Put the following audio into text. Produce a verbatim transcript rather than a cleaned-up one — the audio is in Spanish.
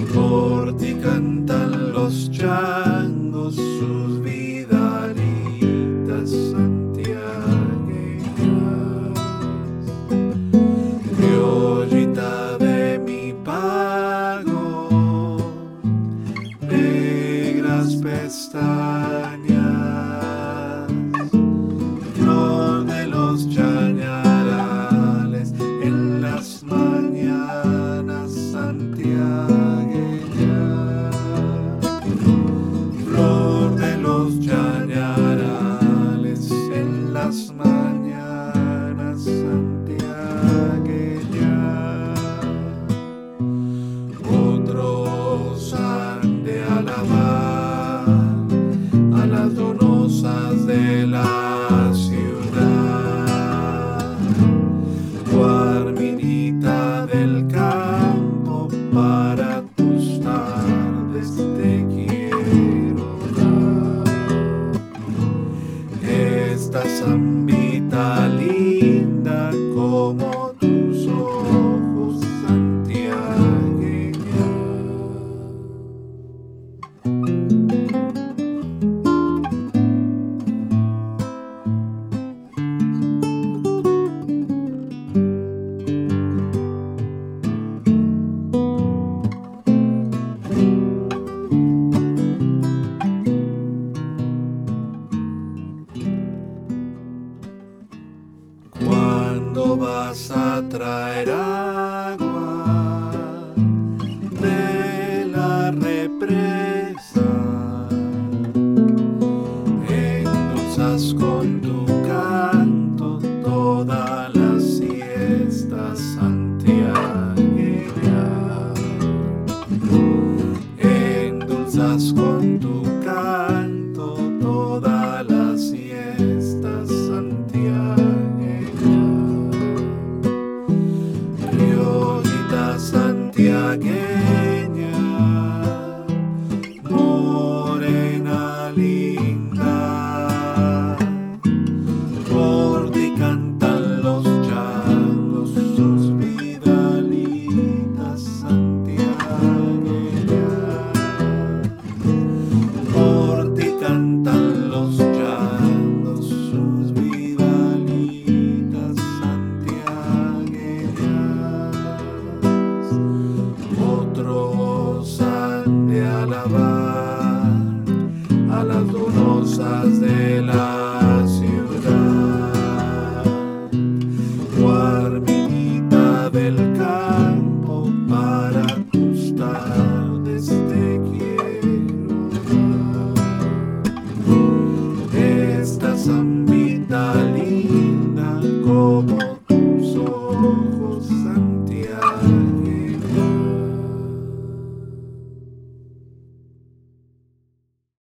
Por ti cantan los changos sus vidalitas santiagueñas. Criollita de mi pago, negras pestañas, flor de los chañarales en las mañanas santiagueñas, flor de los chañarales en las mañanas santiagueñas. Otros han de alabar a las donosas de la ciudad, Guarminita del campo, para tus tardes te quiero dar esta zambita linda como tus ojos santiagueña. ¿Cuándo vas a traer agua de la represa? Endulzas con tu canto toda la siesta santiagueña. Endulzas con tu canto toda la siesta santiagueña. Criollita santiagueña,